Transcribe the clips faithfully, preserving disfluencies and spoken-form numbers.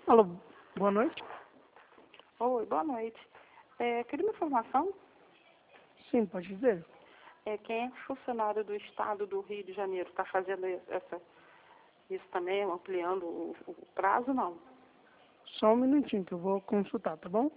Alô, boa noite. Oi, boa noite. É, queria uma informação. Sim, pode dizer. É, quem é funcionário do Estado do Rio de Janeiro está fazendo essa, isso também, ampliando o, o prazo, não? Só um minutinho que eu vou consultar, tá bom?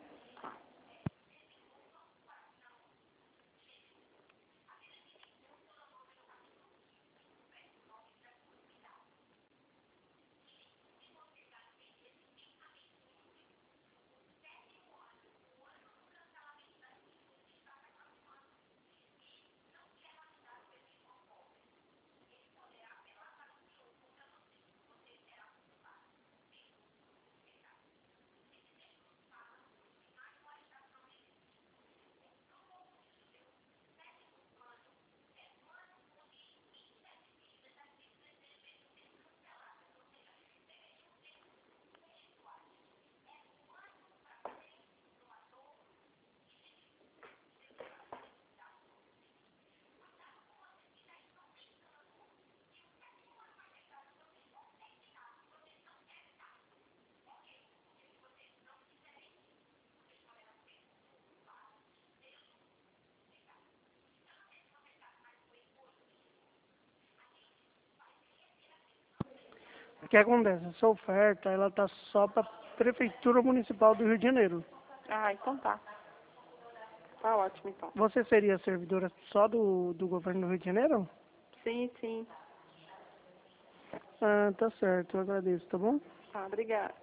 O que acontece? Essa oferta, ela tá só para Prefeitura Municipal do Rio de Janeiro. Ah, então tá. Tá ótimo, então. Você seria servidora só do, do governo do Rio de Janeiro? Sim, sim. Ah, tá certo, eu agradeço, tá bom? Tá, obrigada.